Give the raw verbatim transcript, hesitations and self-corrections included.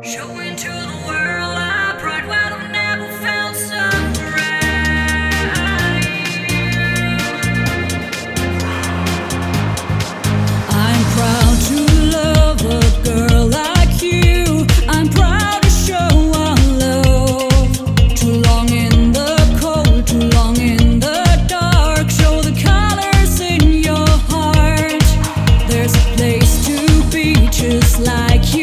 Showing to the world our pride, what I've never felt so right. I'm proud to love a girl like you. I'm proud to show our love. Too long in the cold, too long in the dark. Show the colors in your heart. There's a place to be just like you.